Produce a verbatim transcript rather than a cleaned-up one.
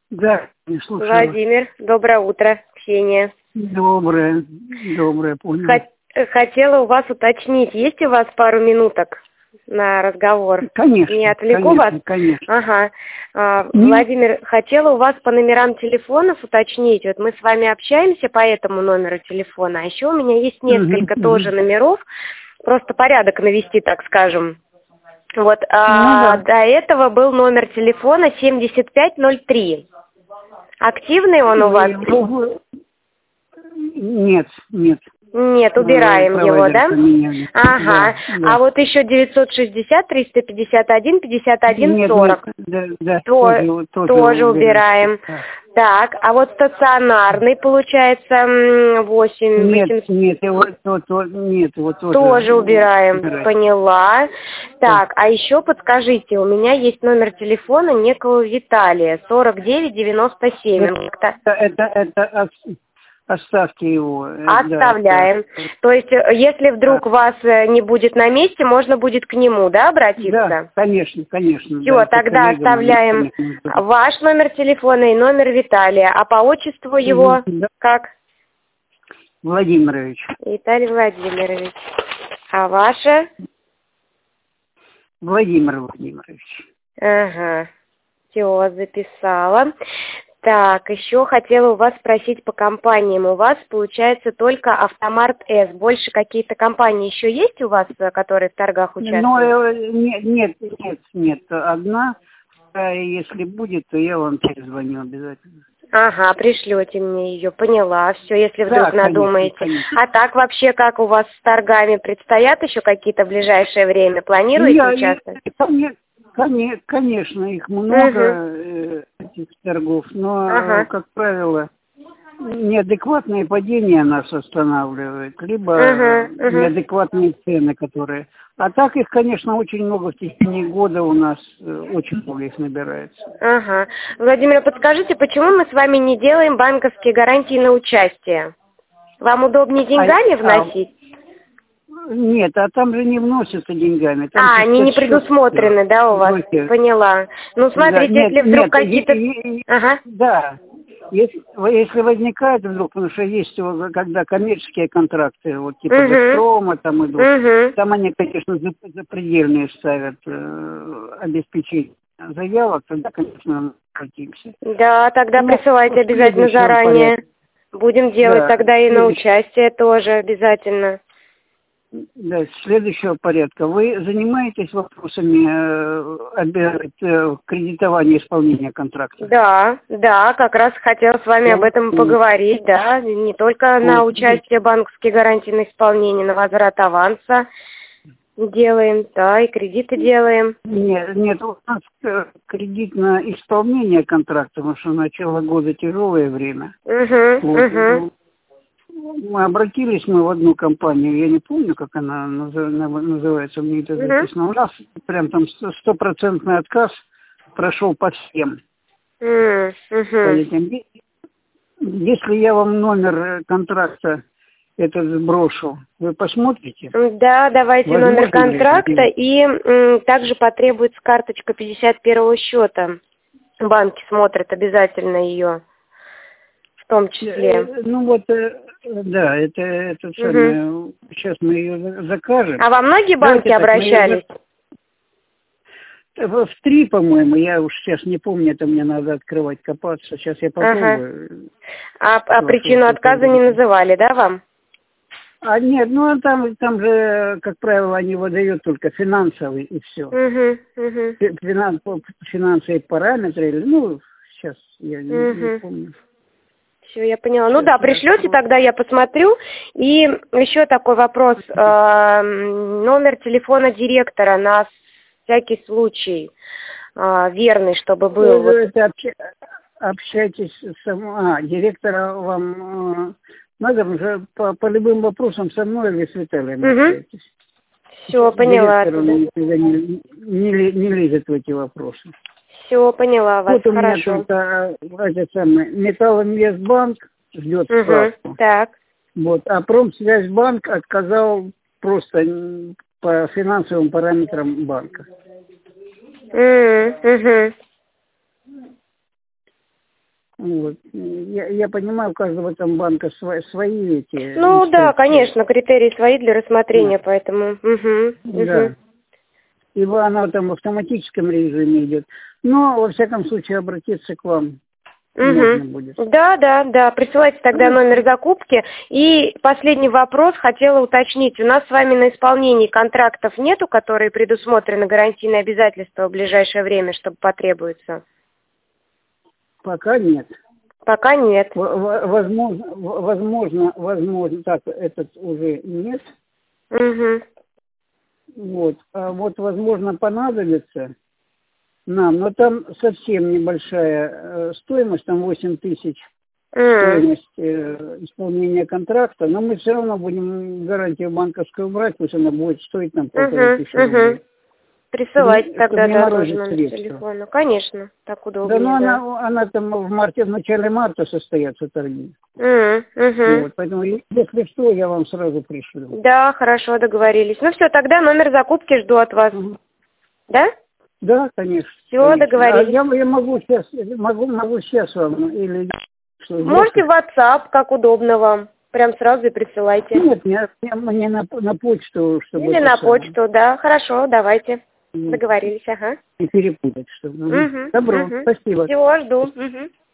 Да, не слушаю. Владимир, доброе утро. Ксения. Доброе, доброе, понял. Хот- Хотела у вас уточнить, есть у вас пару минуток на разговор? Конечно. Не отвлеку конечно, вас? Конечно. Ага. А, М? Владимир, хотела у вас по номерам телефонов уточнить. Вот мы с вами общаемся по этому номеру телефона, а еще у меня есть несколько Мгм, тоже мгм. номеров. Просто порядок навести, так скажем. Вот, Ну а да. до этого был номер телефона семьдесят пять ноль три. Активный он у Вы вас? его- Нет, нет. Нет, Э, убираем его, Провайдер да? поменяли. Ага. Да, да. А вот еще девятьсот шестьдесят триста пятьдесят один пятьдесят один Нет, нет, сорок. да, да, То- тоже, тоже, тоже уберем. убираем. Да. Так, а вот стационарный, получается, восемь Нет, восемьсот. нет, его, то, то, нет, его тоже, Тоже убираем, убирать. поняла. Да. Так, а еще подскажите, у меня есть номер телефона некого Виталия, сорок девять девяносто семь. Он как-то... Это, это, это ос- оставьте его. э, Оставляем. Да, это- То есть, э, если вдруг да. вас э, не будет на месте, можно будет к нему, да, обратиться? Да, конечно, конечно. Все, Да, это тогда коллега мой, оставляем конечно. ваш номер телефона и номер Виталия. А по отчеству его Мгм, да. как? Владимирович. Виталий Владимирович. А ваше? Владимир Владимирович. Ага. Все, записала. Так, еще хотела у вас спросить по компаниям. У вас получается только Автомарт С. Больше какие-то компании еще есть у вас, э, которые в торгах участвуют? Но э, нет, нет, нет, нет. Одна, а если будет, то я вам перезвоню обязательно. Ага, пришлете мне ее, поняла. Все, если вдруг Да, конечно, надумаете. конечно. А так вообще, как у вас с торгами предстоят еще какие-то в ближайшее время? Планируете Я, участвовать? коне- коне- конечно, их много, э, этих торгов, но, Ага. э, как правило, неадекватные падения нас останавливают, либо Угу, угу. неадекватные цены, которые... А так их, конечно, очень много в течение года у нас, э, очень много их набирается. Ага. Владимир, подскажите, почему мы с вами не делаем банковские гарантии на участие? Вам удобнее деньгами А- вносить? а, нет, а там же не вносятся деньгами. Там А, они не сейчас счет, предусмотрены, да, у вас? брокер. Поняла. Ну, Да, смотрите, нет, если вдруг нет, какие-то... е- е- Ага. да. Если, если возникает вдруг, потому что есть, вот, когда коммерческие контракты, вот типа Угу. «Газпрома» там идут, Угу. там они, конечно, за- запредельные ставят э, обеспечение заявок, тогда, конечно, обратимся. Да, тогда Ну, присылайте в обязательно следующем заранее. порядке. Будем делать Да, тогда и на следующий- участие тоже обязательно. да, следующего порядка. Вы занимаетесь вопросами э, обе- э, кредитования исполнения контракта? Да, да, как раз хотела с вами об Вот, этом поговорить, да, не только на вот. участие банковские гарантии на исполнение, на возврат аванса делаем, да, и кредиты делаем. Нет, нет, у нас э, кредит на исполнение контракта, потому что начало года тяжелое время. Угу, Вот. угу. Мы обратились мы в одну компанию, я не помню, как она назы- на- называется, мне это Угу. записано. У нас прям там сто- стопроцентный отказ прошел по всем. По Угу. этим. Если я вам номер э, контракта этот сброшу, вы посмотрите? Да, давайте Возможно номер ли контракта это? и м, также потребуется карточка пятьдесят первого счета. Банки смотрят обязательно ее, в том числе. Э, Ну вот, э, да, это, это Угу. самое, сейчас мы ее за- закажем. А во многие банки Давайте так, мы её обращались? за- В в три, по-моему, я уж сейчас не помню, это мне надо открывать, копаться. Сейчас я Ага. попробую. А, а Вашу причину вот отказа эту- не называли, да, вам? А нет, ну а там, там же, как правило, они выдают только финансовый и все. Угу, угу. Финанс, финансовые параметры, или, ну, сейчас я не, не Угу. помню. Все, я поняла. Ну Сейчас да, я пришлете, открою. тогда я посмотрю. И еще такой вопрос. Э, Номер телефона директора на всякий случай э, верный, чтобы был. Вы Вот. это обща- общайтесь с... А, директора вам... э, Надо уже по, по любым вопросам со мной или с Виталием Угу. общаетесь. Все, поняла. Директор он никогда не, не, ле- не лезет в эти вопросы. Все, поняла вас. Вот у меня Хорошо. только э, этот самый Металлинвестбанк ждет Угу. справку. Так. Вот, а Промсвязьбанк отказал просто м, по финансовым параметрам банка. Угу. Угу. Вот. Я, я понимаю, у каждого там банка свои, свои эти... Ну инструкции. да, конечно, критерии свои для рассмотрения, да. Поэтому... Угу, да. Угу. И она там в автоматическом режиме идет. Но, во всяком случае, обратиться к вам угу. можно будет. Да, да, да. Присылайте тогда номер закупки. И последний вопрос хотела уточнить. У нас с вами на исполнении контрактов нету, которые предусмотрены гарантийные обязательства в ближайшее время, чтобы потребуется? Пока нет. Пока нет. Возможно, возможно, возможно, так, этот уже нет. Угу. Вот. А вот, возможно, понадобится нам, но там совсем небольшая э, стоимость, там восемь тысяч mm. стоимость э, исполнения контракта, но мы все равно будем гарантию банковскую брать, пусть она будет стоить нам полторы тысячи uh-huh, рублей. Uh-huh. Присылайте Чтобы, тогда чтобы тоже номер телефона. Конечно, так удобнее. Да, но да. Она, она там в марте, в начале марта состоятся торги. Mm, uh-huh. Вот, поэтому, если что, я вам сразу пришлю. Да, хорошо, договорились. Ну все, тогда номер закупки жду от вас. Uh-huh. Да? Да, конечно. Все, конечно. договорились. А я, я могу сейчас, могу, могу сейчас вам или... Можете в WhatsApp, как удобно вам. Прям сразу и присылайте. Нет, мне, мне на, на почту, чтобы... Или на самое. почту, да. Хорошо, давайте. Договорились, ага. И перепутать, чтобы... Угу, Добро, угу. спасибо. Всего жду. Угу.